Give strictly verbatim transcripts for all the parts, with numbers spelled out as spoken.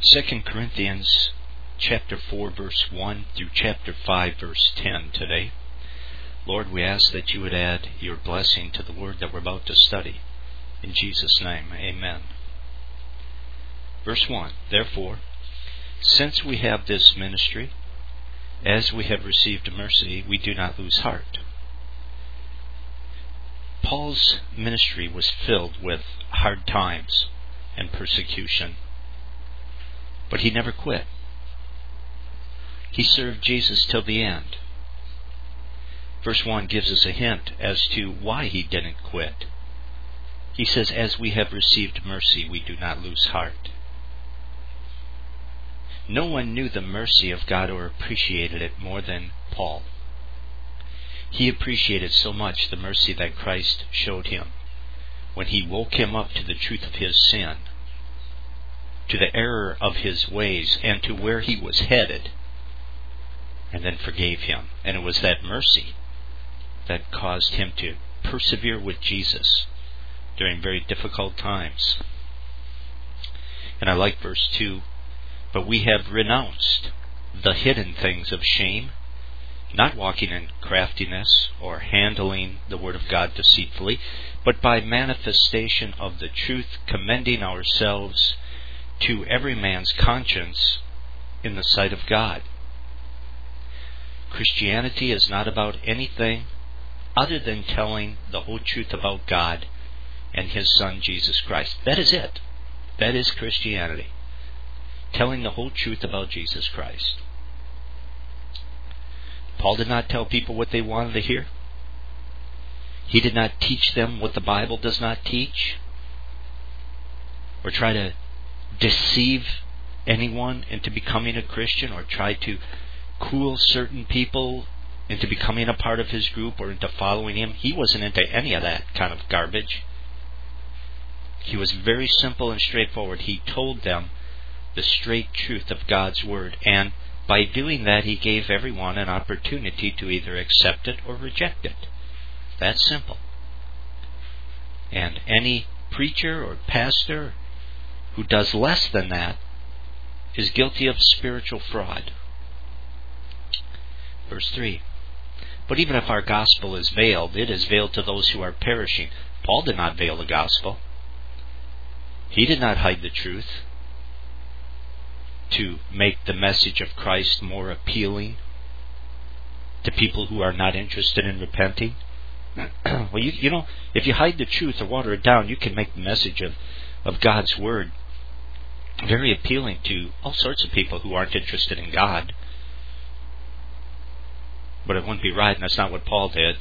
Second Corinthians chapter four verse one through chapter five verse ten today. Lord, we ask that you would add your blessing to the word that we're about to study. In Jesus' name, amen. Verse one, therefore, since we have this ministry, as we have received mercy, we do not lose heart. Paul's ministry was filled with hard times and persecution, but he never quit. He served Jesus till the end. Verse one gives us a hint as to why he didn't quit. He says, as we have received mercy, we do not lose heart. No one knew the mercy of God or appreciated it more than Paul. He appreciated so much the mercy that Christ showed him when he woke him up to the truth of his sin, to the error of his ways, and to where he was headed, and then forgave him. And it was that mercy that caused him to persevere with Jesus during very difficult times. And I like verse two. But we have renounced the hidden things of shame, not walking in craftiness or handling the word of God deceitfully, but by manifestation of the truth, commending ourselves to every man's conscience in the sight of God. Christianity is not about anything other than telling the whole truth about God and His Son, Jesus Christ. That is it. That is Christianity. Telling the whole truth about Jesus Christ. Paul did not tell people what they wanted to hear. He did not teach them what the Bible does not teach, or try to deceive anyone into becoming a Christian, or try to cool certain people into becoming a part of his group or into following him. He wasn't into any of that kind of garbage. He was very simple and straightforward. He told them the straight truth of God's Word, and by doing that he gave everyone an opportunity to either accept it or reject it. That's simple. And any preacher or pastor who does less than that is guilty of spiritual fraud. Verse three. But even if our gospel is veiled, it is veiled to those who are perishing. Paul did not veil the gospel. He did not hide the truth to make the message of Christ more appealing to people who are not interested in repenting. Well, you, you know, if you hide the truth or water it down, you can make the message of, of God's Word very appealing to all sorts of people who aren't interested in God. But it wouldn't be right, and that's not what Paul did.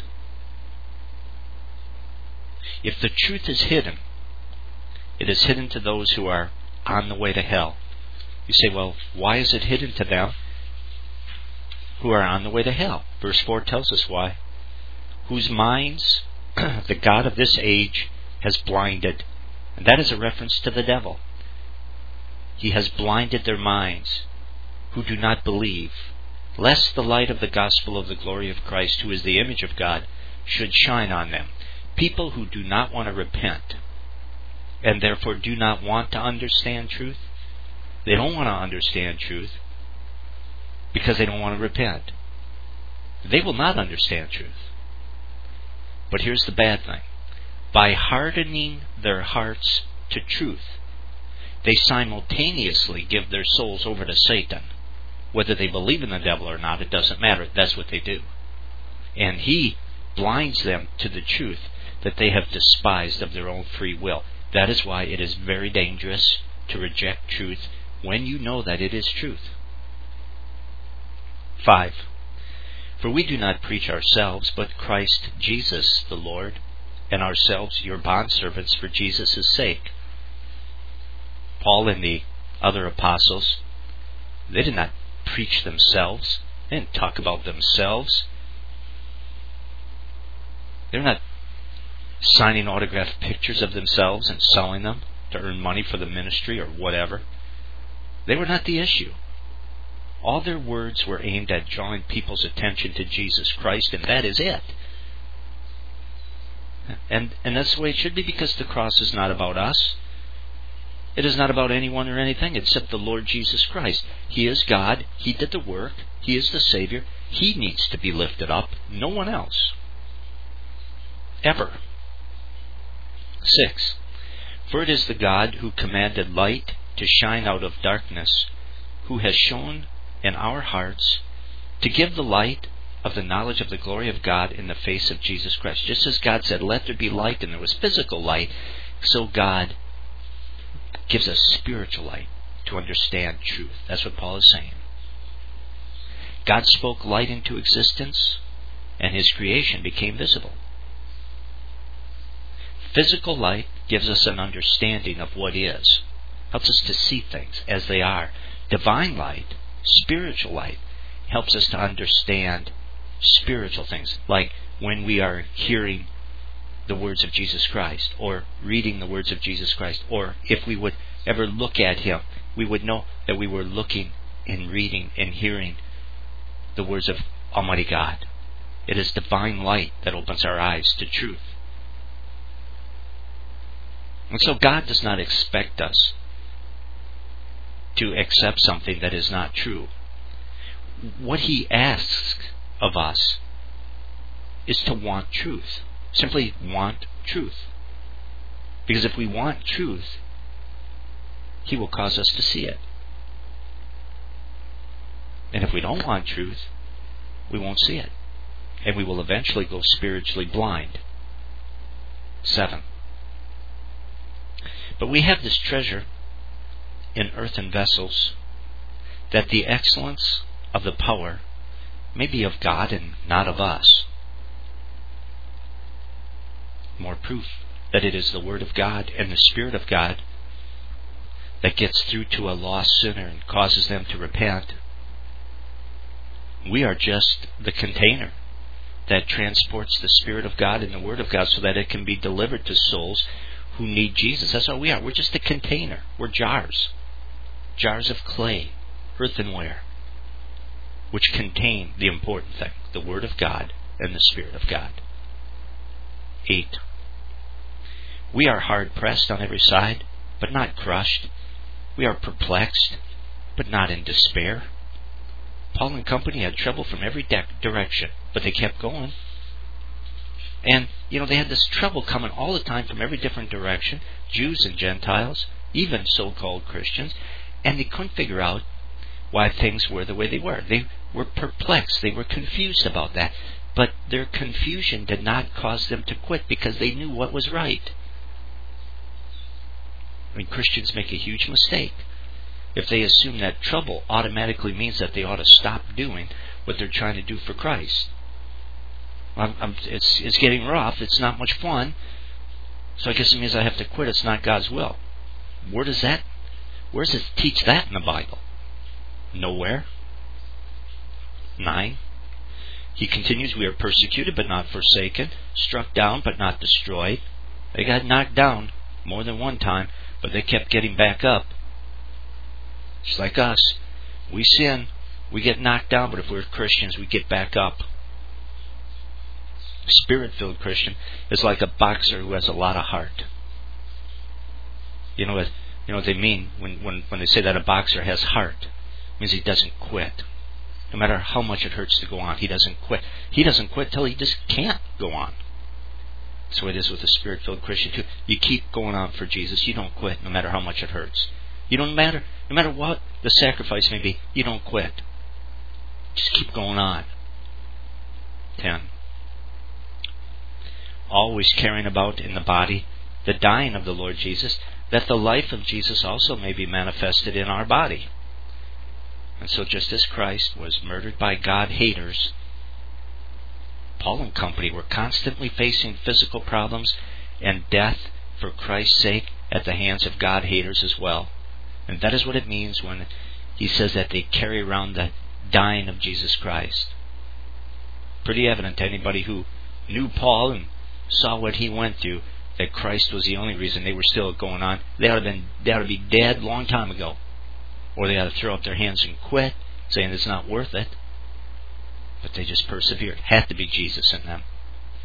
If the truth is hidden, it is hidden to those who are on the way to hell. You say, well, why is it hidden to them who are on the way to hell? Verse four tells us why. Whose minds the God of this age has blinded. And that is a reference to the devil. He has blinded their minds, who do not believe, lest the light of the gospel of the glory of Christ, who is the image of God, should shine on them. People who do not want to repent, and therefore do not want to understand truth. They don't want to understand truth because they don't want to repent. They will not understand truth. But here's the bad thing. By hardening their hearts to truth, they simultaneously give their souls over to Satan. Whether they believe in the devil or not, it doesn't matter. That's what they do. And he blinds them to the truth that they have despised of their own free will. That is why it is very dangerous to reject truth when you know that it is truth. Five. For we do not preach ourselves, but Christ Jesus the Lord, and ourselves your bondservants for Jesus' sake. Paul and the other apostles, they did not preach themselves. They didn't talk about themselves. They're not signing autographed pictures of themselves and selling them to earn money for the ministry or whatever. They were not the issue. All their words were aimed at drawing people's attention to Jesus Christ, and that is it. And and that's the way it should be, because the cross is not about us. It is not about anyone or anything except the Lord Jesus Christ. He is God. He did the work. He is the Savior. He needs to be lifted up. No one else. Ever. Six. For it is the God who commanded light to shine out of darkness, who has shone in our hearts to give the light of the knowledge of the glory of God in the face of Jesus Christ. Just as God said, let there be light, and there was physical light, so God gives us spiritual light to understand truth. That's what Paul is saying. God spoke light into existence, and His creation became visible. Physical light gives us an understanding of what is. Helps us to see things as they are. Divine light, spiritual light, helps us to understand spiritual things, like when we are hearing the words of Jesus Christ, or reading the words of Jesus Christ, or if we would ever look at Him, we would know that we were looking and reading and hearing the words of Almighty God. It is divine light that opens our eyes to truth. And so God does not expect us to accept something that is not true. What He asks of us is to want truth. Simply want truth. Because if we want truth, He will cause us to see it. And if we don't want truth, we won't see it. And we will eventually go spiritually blind. Seven. But we have this treasure in earthen vessels, that the excellence of the power may be of God and not of us. More proof that it is the Word of God and the Spirit of God that gets through to a lost sinner and causes them to repent. We are just the container that transports the Spirit of God and the Word of God so that it can be delivered to souls who need Jesus. That's all we are. We're just a container. We're jars. Jars of clay, earthenware, which contain the important thing, the Word of God and the Spirit of God. Eight. We are hard pressed on every side, but not crushed. We are perplexed, but not in despair. Paul and company had trouble from every de- direction, but they kept going. And, you know, they had this trouble coming all the time from every different direction, Jews and Gentiles, even so-called Christians, and they couldn't figure out why things were the way they were. They were perplexed. They were confused about that. But their confusion did not cause them to quit because they knew what was right. I mean, Christians make a huge mistake if they assume that trouble automatically means that they ought to stop doing what they're trying to do for Christ. I'm, I'm, it's, it's getting rough. It's not much fun. So I guess it means I have to quit. It's not God's will. Where does that, where does it teach that in the Bible? Nowhere. Nine. He continues, we are persecuted but not forsaken, struck down but not destroyed. They got knocked down more than one time, but they kept getting back up. Just like us. We sin, we get knocked down, but if we're Christians, we get back up. A Spirit-filled Christian is like a boxer who has a lot of heart. You know what, you know what they mean when, when, when they say that a boxer has heart? It means he doesn't quit. No matter how much it hurts to go on, he doesn't quit. He doesn't quit till he just can't go on. So it is with a Spirit-filled Christian too. You keep going on for Jesus. You don't quit, no matter how much it hurts. You don't matter, no matter what the sacrifice may be. You don't quit. Just keep going on. Ten. Always carrying about in the body the dying of the Lord Jesus, that the life of Jesus also may be manifested in our body. And so just as Christ was murdered by God-haters, Paul and company were constantly facing physical problems and death for Christ's sake at the hands of God-haters as well. And that is what it means when he says that they carry around the dying of Jesus Christ. Pretty evident to anybody who knew Paul and saw what he went through, that Christ was the only reason they were still going on. They ought to, been, they ought to be dead a long time ago. Or they ought to throw up their hands and quit, saying it's not worth it. But they just persevered. Had to be Jesus in them.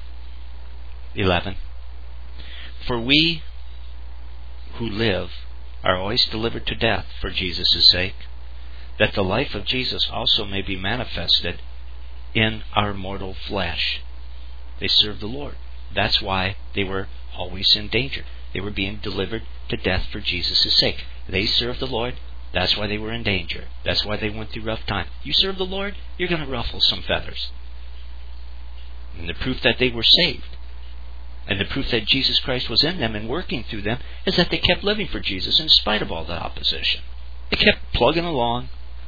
Eleven. For we who live are always delivered to death for Jesus' sake, that the life of Jesus also may be manifested in our mortal flesh. They served the Lord. That's why they were always in danger. They were being delivered to death for Jesus' sake. They served the Lord. That's why they were in danger. That's why they went through rough time. You serve the Lord, you're going to ruffle some feathers. And the proof that they were saved, and the proof that Jesus Christ was in them and working through them, is that they kept living for Jesus in spite of all the opposition. They kept plugging along.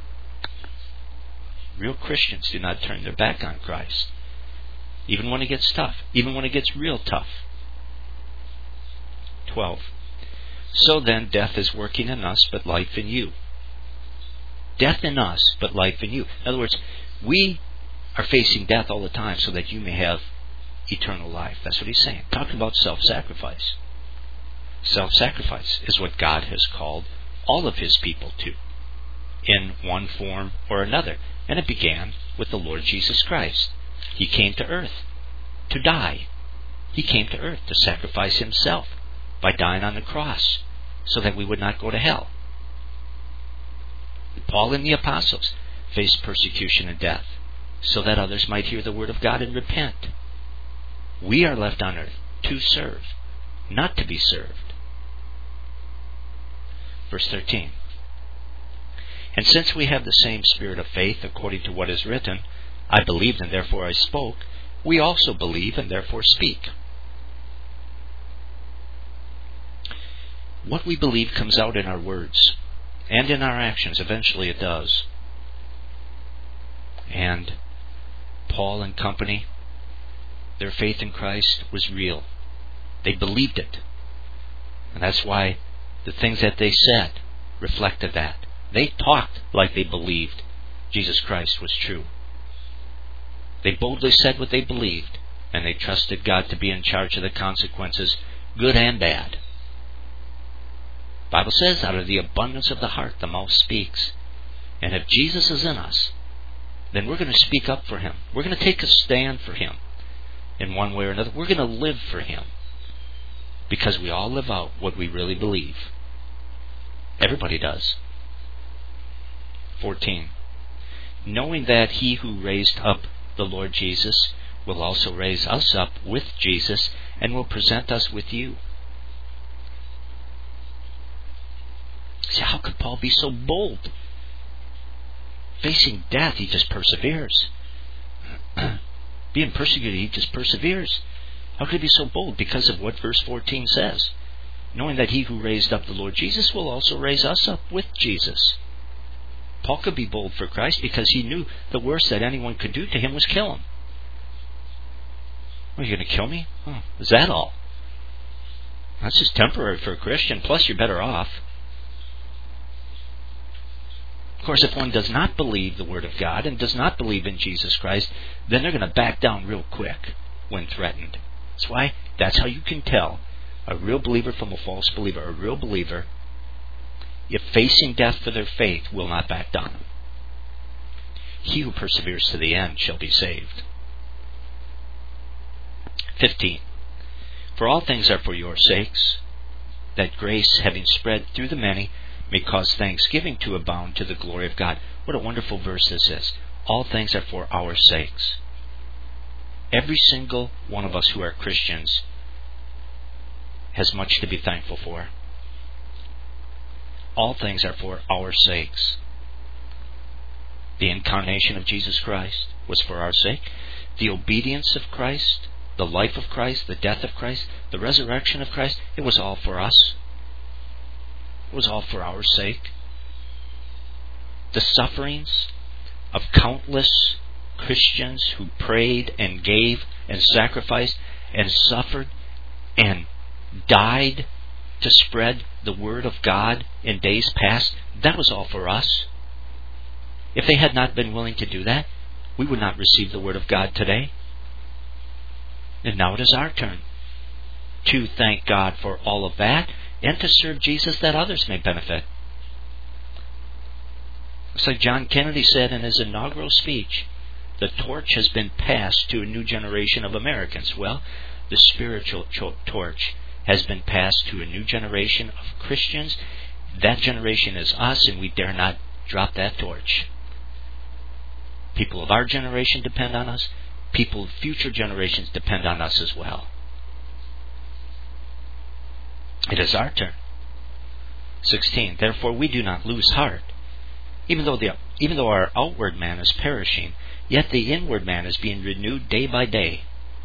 Real Christians do not turn their back on Christ, even when it gets tough, even when it gets real tough. twelve. So then death is working in us, but life in you. Death in us, but life in you. In other words, we are facing death all the time so that you may have eternal life. That's what he's saying. Talking about self-sacrifice. Self-sacrifice is what God has called all of his people to, in one form or another. And it began with the Lord Jesus Christ. He came to earth to die. He came to earth to sacrifice himself by dying on the cross so that we would not go to hell. Paul and the apostles faced persecution and death so that others might hear the word of God and repent. We are left on earth to serve, not to be served. Verse thirteen. And since we have the same spirit of faith, according to what is written, I believed and therefore I spoke, we also believe and therefore speak. What we believe comes out in our words and in our actions. Eventually it does. And Paul and company, their faith in Christ was real. They believed it. And that's why the things that they said reflected that. They talked like they believed Jesus Christ was true. They boldly said what they believed, and they trusted God to be in charge of the consequences, good and bad. The Bible says, out of the abundance of the heart, the mouth speaks. And if Jesus is in us, then we're going to speak up for him. We're going to take a stand for him in one way or another. We're going to live for him, because we all live out what we really believe. Everybody does. fourteen. Knowing that he who raised up the Lord Jesus will also raise us up with Jesus and will present us with you. See, how could Paul be so bold? Facing death, he just perseveres. Being persecuted, he just perseveres. How could he be so bold? Because of what verse fourteen says. Knowing that he who raised up the Lord Jesus will also raise us up with Jesus. Paul could be bold for Christ because he knew the worst that anyone could do to him was kill him. Are you going to kill me? Oh, is that all? That's just temporary for a Christian. Plus, you're better off. Of course, if one does not believe the Word of God and does not believe in Jesus Christ, then they're going to back down real quick when threatened. That's why, that's how you can tell a real believer from a false believer. A real believer, if facing death for their faith, will not back down. He who perseveres to the end shall be saved. fifteen. For all things are for your sakes, that grace, having spread through the many, may cause thanksgiving to abound to the glory of God. What a wonderful verse this is. All things are for our sakes. Every single one of us who are Christians has much to be thankful for. All things are for our sakes. The incarnation of Jesus Christ was for our sake. The obedience of Christ, the life of Christ, the death of Christ, the resurrection of Christ, it was all for us. It was all for our sake. The sufferings of countless Christians who prayed and gave and sacrificed and suffered and died to spread the word of God in days past, that was all for us. If they had not been willing to do that, we would not receive the word of God today. And now it is our turn to thank God for all of that and to serve Jesus that others may benefit. It's like John Kennedy said in his inaugural speech, the torch has been passed to a new generation of Americans. Well, the spiritual torch has been passed to a new generation of Christians That generation is us, and we dare not drop that torch. People of our generation depend on us. People of future generations depend on us as well. It is our turn. sixteen. Therefore we do not lose heart. Even though the even though our outward man is perishing, yet the inward man is being renewed day by day.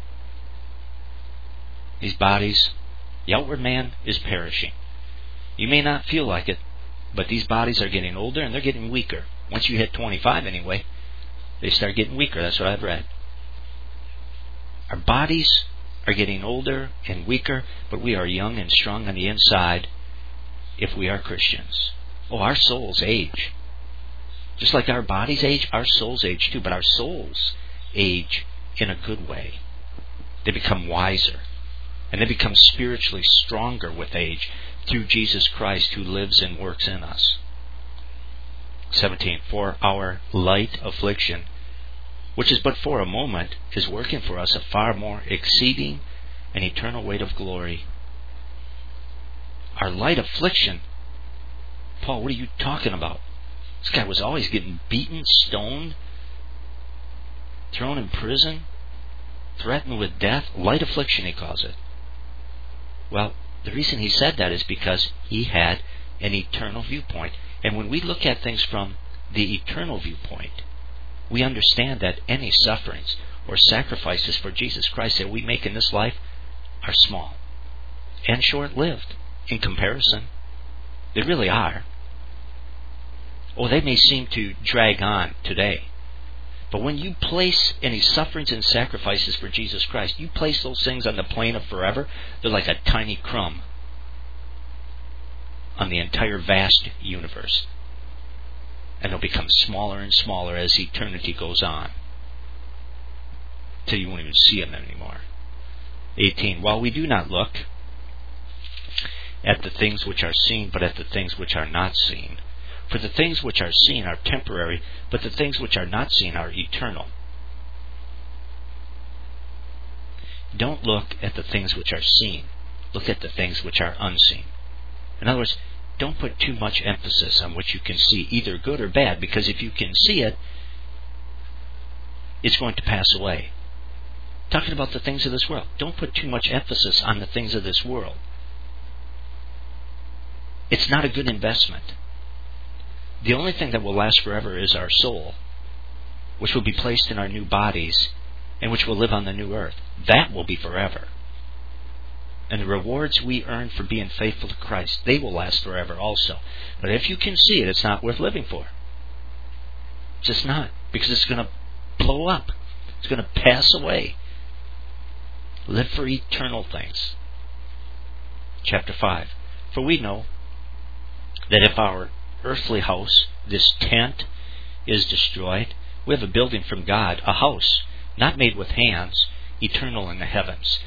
These bodies, the outward man is perishing. You may not feel like it, but these bodies are getting older and they're getting weaker. Once you hit twenty-five anyway, they start getting weaker. That's what I've read. Our bodies are getting older and weaker, but we are young and strong on the inside if we are Christians. Oh, our souls age. Just like our bodies age, our souls age too, but our souls age in a good way. They become wiser, and they become spiritually stronger with age through Jesus Christ who lives and works in us. seventeen. For our light affliction, which is but for a moment, is working for us a far more exceeding and eternal weight of glory. Our light affliction? Paul, what are you talking about? This guy was always getting beaten, stoned, thrown in prison, threatened with death. Light affliction, he calls it. Well, the reason he said that is because he had an eternal viewpoint. And when we look at things from the eternal viewpoint, we understand that any sufferings or sacrifices for Jesus Christ that we make in this life are small and short-lived in comparison. They really are. Oh, they may seem to drag on today. But when you place any sufferings and sacrifices for Jesus Christ, you place those things on the plane of forever, they're like a tiny crumb on the entire vast universe. And they'll become smaller and smaller as eternity goes on, till you won't even see them anymore. eighteen. While we do not look at the things which are seen, but at the things which are not seen. For the things which are seen are temporary, but the things which are not seen are eternal. Don't look at the things which are seen. Look at the things which are unseen. In other words, don't put too much emphasis on what you can see, either good or bad, because if you can see it, it's going to pass away. Talking about the things of this world. Don't put too much emphasis on the things of this world. It's not a good investment. The only thing that will last forever is our soul, which will be placed in our new bodies and which will live on the new earth. That will be forever. And the rewards we earn for being faithful to Christ, they will last forever also. But if you can see it, it's not worth living for. It's just not, because it's going to blow up. It's going to pass away. Live for eternal things. Chapter five. For we know that if our earthly house, this tent, is destroyed, we have a building from God, a house, not made with hands, eternal in the heavens.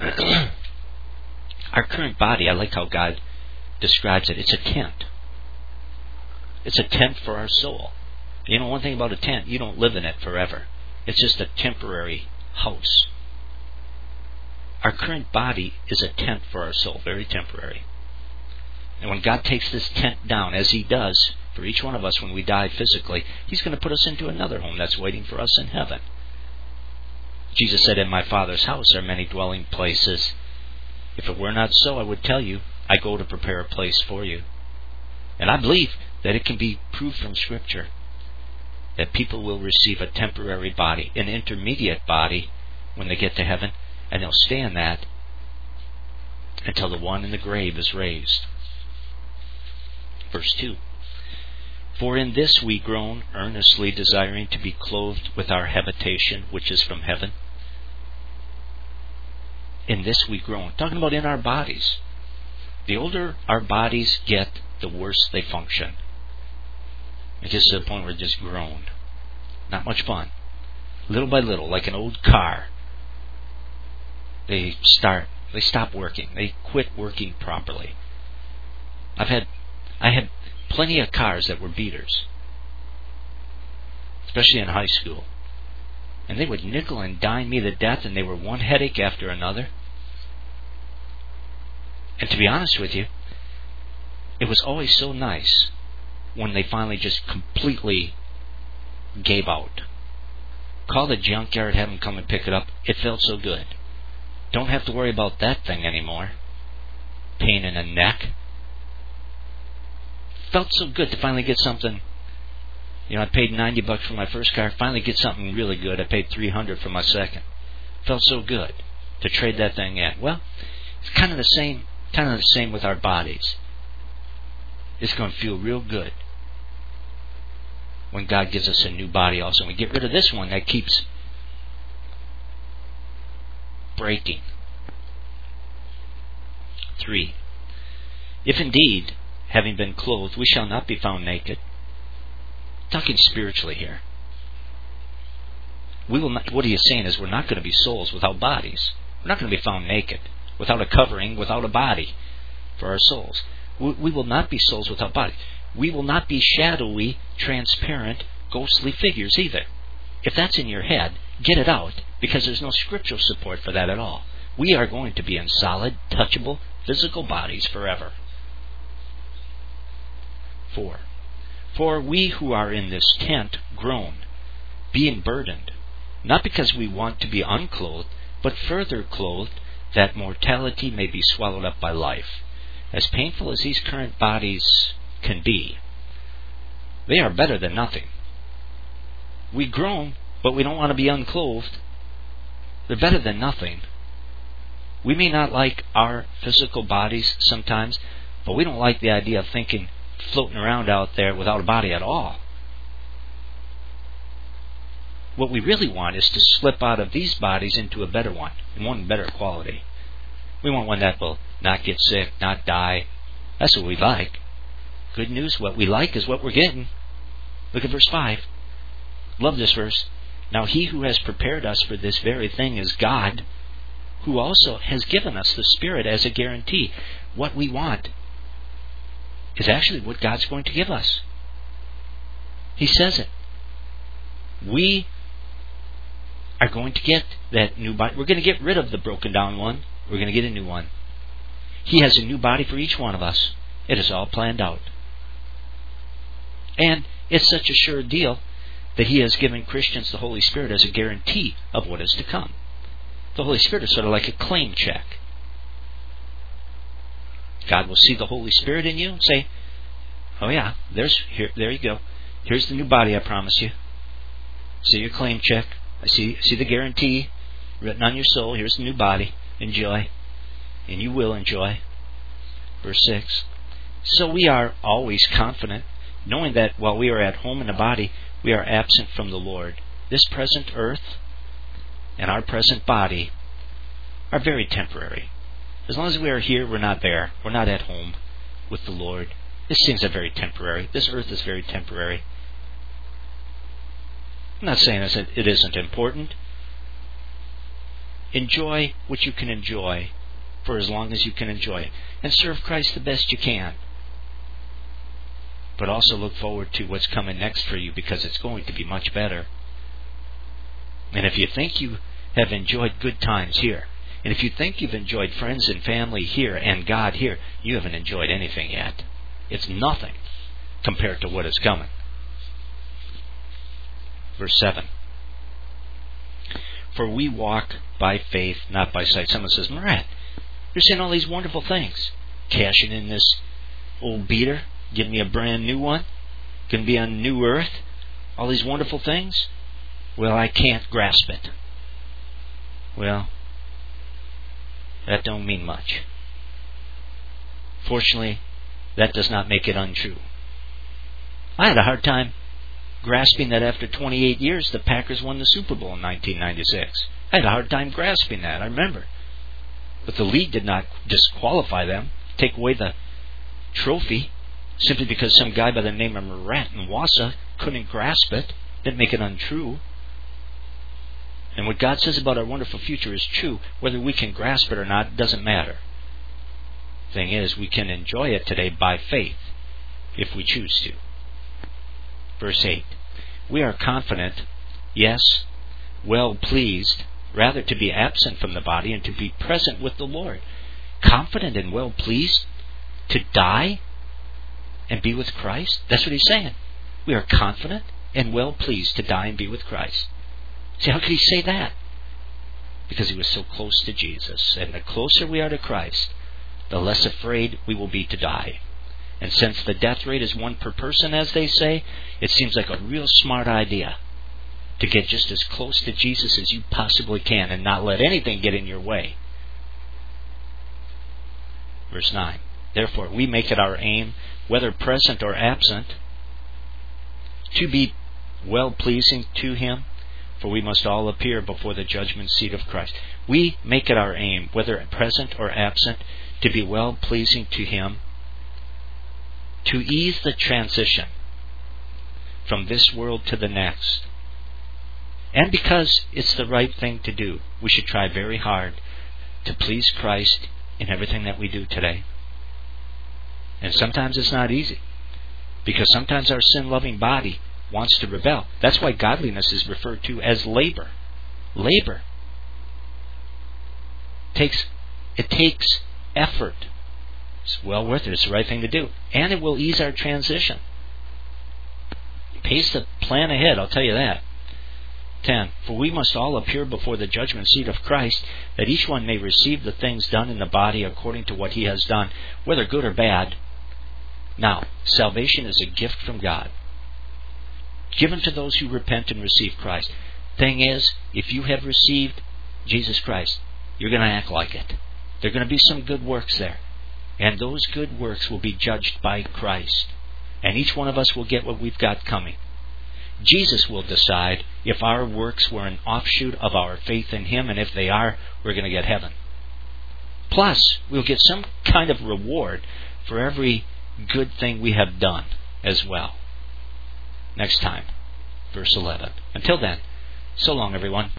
Our current body, I like how God describes it, it's a tent. It's a tent for our soul. You know, one thing about a tent, you don't live in it forever. It's just a temporary house. Our current body is a tent for our soul, very temporary. And when God takes this tent down, as He does for each one of us when we die physically, He's going to put us into another home that's waiting for us in heaven. Jesus said, in my Father's house are many dwelling places. If it were not so, I would tell you, I go to prepare a place for you. And I believe that it can be proved from Scripture that people will receive a temporary body, an intermediate body, when they get to heaven, and they'll stay in that until the one in the grave is raised. Verse two. For in this we groan, earnestly desiring to be clothed with our habitation, which is from heaven. In this we groan. Talking about in our bodies. The older our bodies get, the worse they function. It gets to the point where they just groan. Not much fun. Little by little, like an old car, they start, they stop working. They quit working properly. I've had, I had plenty of cars that were beaters, especially in high school. And they would nickel and dime me to death, and they were one headache after another. And to be honest with you, it was always so nice when they finally just completely gave out. Call the junkyard, have them come and pick it up. It felt so good. Don't have to worry about that thing anymore. Pain in the neck. Felt so good to finally get something. You know, I paid ninety bucks for my first car. Finally get something really good. I paid three hundred for my second. Felt so good to trade that thing in. Well, it's kind of the same, kind of the same with our bodies. It's going to feel real good when God gives us a new body also. We get rid of this one that keeps breaking. Three. If indeed, having been clothed, we shall not be found naked. Talking spiritually here. We will not, what he is saying is we're not going to be souls without bodies. We're not going to be found naked, without a covering, without a body for our souls. We, we will not be souls without bodies. We will not be shadowy, transparent, ghostly figures either. If that's in your head, get it out, because there's no scriptural support for that at all. We are going to be in solid, touchable, physical bodies forever. Four. For we who are in this tent groan, being burdened, not because we want to be unclothed, but further clothed, that mortality may be swallowed up by life. As painful as these current bodies can be, they are better than nothing. We groan, but we don't want to be unclothed. They're better than nothing. We may not like our physical bodies sometimes, but we don't like the idea of thinking, floating around out there without a body at all. What we really want is to slip out of these bodies into a better one, and one better quality. We want one that will not get sick, not die. That's what we like. Good news, what we like is what we're getting. Look at verse five. Love this verse. Now he who has prepared us for this very thing is God, who also has given us the Spirit as a guarantee. What we want is actually what God's going to give us. He says it. We are going to get that new body. We're going to get rid of the broken down one. We're going to get a new one. He has a new body for each one of us. It is all planned out. And it's such a sure deal that He has given Christians the Holy Spirit as a guarantee of what is to come. The Holy Spirit is sort of like a claim check. God will see the Holy Spirit in you and say, oh yeah, there's here, there you go. Here's the new body I promise you. See your claim check. I see, see the guarantee written on your soul. Here's the new body. Enjoy. And you will enjoy. Verse six. So we are always confident, knowing that while we are at home in the body, we are absent from the Lord. This present earth and our present body are very temporary. As long as we are here, we're not there. We're not at home with the Lord. These things are very temporary. This earth is very temporary. I'm not saying that it isn't important. Enjoy what you can enjoy for as long as you can enjoy it. And serve Christ the best you can. But also look forward to what's coming next for you, because it's going to be much better. And if you think you have enjoyed good times here, and if you think you've enjoyed friends and family here and God here, you haven't enjoyed anything yet. It's nothing compared to what is coming. Verse seven. For we walk by faith, not by sight. Someone says, Marat, you're saying all these wonderful things. Cashing in this old beater, give me a brand new one. Going to be on new earth. All these wonderful things. Well, I can't grasp it. Well, that don't mean much. Fortunately, that does not make it untrue. I had a hard time grasping that after twenty-eight years the Packers won the Super Bowl in nineteen ninety-six. I had a hard time grasping that, I remember. But the league did not disqualify them, take away the trophy, simply because some guy by the name of Marat in Wausau couldn't grasp it. Didn't make it untrue. And what God says about our wonderful future is true. Whether we can grasp it or not doesn't matter. Thing is, we can enjoy it today by faith, if we choose to. Verse eight. We are confident, yes, well pleased, rather to be absent from the body and to be present with the Lord. Confident and well pleased to die and be with Christ? That's what he's saying. We are confident and well pleased to die and be with Christ. See, how could he say that? Because he was so close to Jesus. And the closer we are to Christ, the less afraid we will be to die. And since the death rate is one per person, as they say, it seems like a real smart idea to get just as close to Jesus as you possibly can and not let anything get in your way. Verse nine. Therefore, we make it our aim, whether present or absent, to be well-pleasing to Him, for we must all appear before the judgment seat of Christ. We make it our aim, whether present or absent, to be well-pleasing to Him, to ease the transition from this world to the next. And because it's the right thing to do, we should try very hard to please Christ in everything that we do today. And sometimes it's not easy, because sometimes our sin-loving body wants to rebel. That's why godliness is referred to as labor. Labor. Takes, it takes effort. It's well worth it. It's the right thing to do. And it will ease our transition. Pays to plan ahead, I'll tell you that. ten. For we must all appear before the judgment seat of Christ, that each one may receive the things done in the body according to what he has done, whether good or bad. Now, salvation is a gift from God, given to those who repent and receive Christ. Thing is, if you have received Jesus Christ, you're going to act like it. There are going to be some good works there. And those good works will be judged by Christ. And each one of us will get what we've got coming. Jesus will decide if our works were an offshoot of our faith in Him, and if they are, we're going to get heaven. Plus, we'll get some kind of reward for every good thing we have done as well. Next time, verse eleven. Until then, so long, everyone.